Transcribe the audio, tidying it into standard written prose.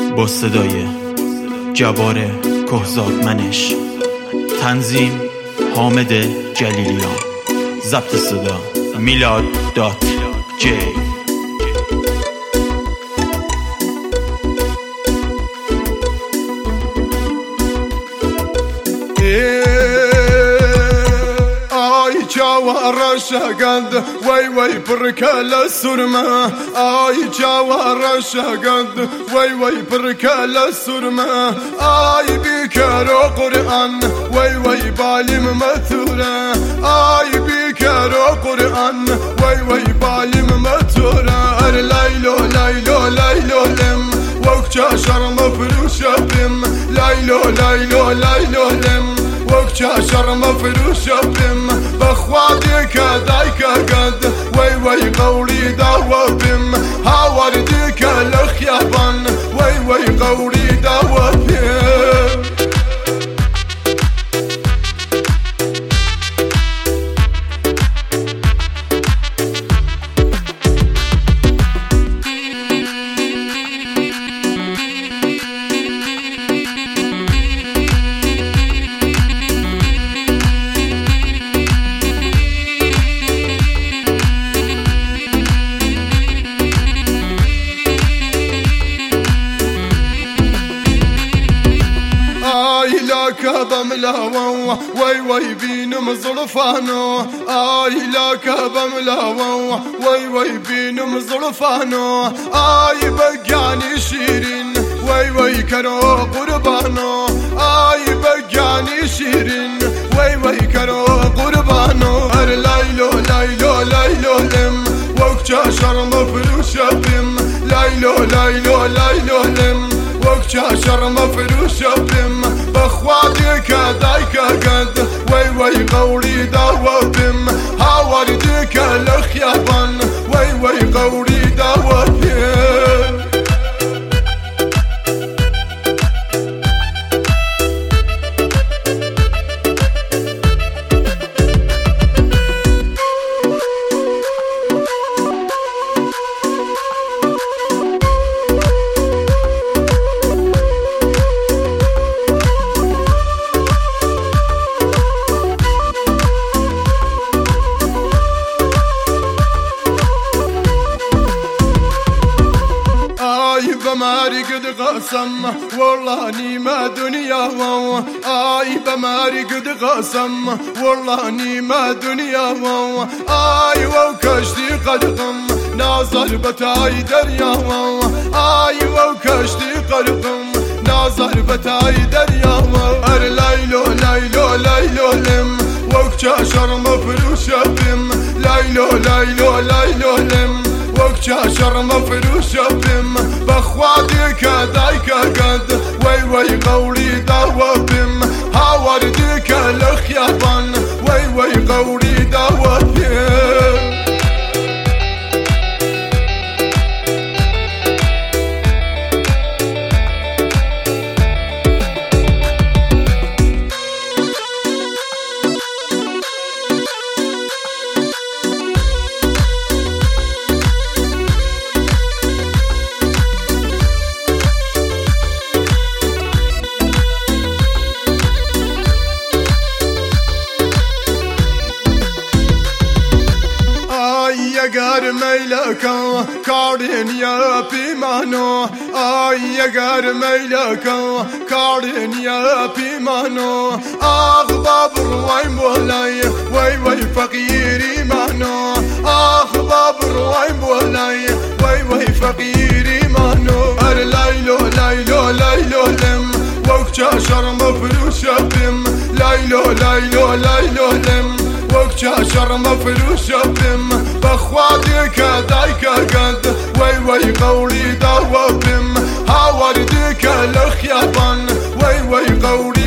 با صدای جبار کهزادمنش، تنظیم حامد جلیلیان، ضبط صدا میلاد.j. جوار شقد وي بركال السرمة، آي جوار شقد وي بركال السرمة، آي بكر قرآن وي بالم مثورة، آي بكر قرآن وي بالم مثورة، ليلو ليلو ليلو لم وكشا شرم فروش بم، ليلو ليلو ليلو لم وكشا شرم فروش بم، بخوادك دايك قد وي قولي داوا بم، هاوردك الخيابان وي قولي داوا بم. بملاوة وي بين مزرفانو، آي لك بملاوة وي بين مزرفانو، آي بقاني شيرين وي كرو قربانو، آي بقاني شيرين وي كرو قربانو، ليلو ليلو ليلو لم وكشا شرم فروش بم، ليلو ليلو ليلو لم وكشا شرم فروش بم، بخوادك دايك قد وي قولي داوا بم، هاوردك الخيابان وي قولي داوا بم. بماري قد قسم والله اني ما دنيا، آي بماري قد قسم والله اني ما دنيا، آي وكشتي قدقم ناظر بتاي دريا، آي وكشتي قدقم ناظر بتاي دريا، ليلو ليلو ليلو لم وكشا شرم فروش بم، ليلو ليلو ليلو لم وكشا شرم فروش بم، بخوادك دايك قد وي قولي داوا بم، هاوردك الخيابان وي قولي داوا بم. يقار ميلك كارين يا بيمانو، آي يقار ميلك كارين يا بيمانو، آخ بابر وي مولاي وي فقيري مانو، آخ بابر وي مولاي وي فقيري مانو، ليلو ليلو ليلو لم وكشا شرم فروش بم، ليلو ليلو ليلو لم وكشا شرم فروش بم، بخوادك دايك قد وي قولي داوا بم، هاوردك الخيابان وي قولي